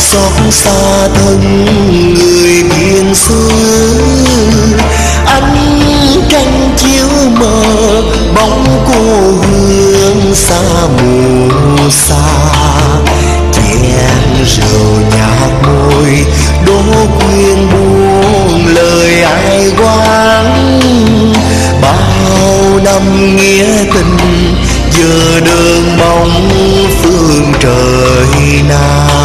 xót xa thân người biên xứ. Ánh trăng chiếu mờ bóng cô hương xa mù xa. Chén rượu nhạt môi đố quyên buông lời ai quán. Bao năm nghĩa tình giờ đơn bóng phương trời nào.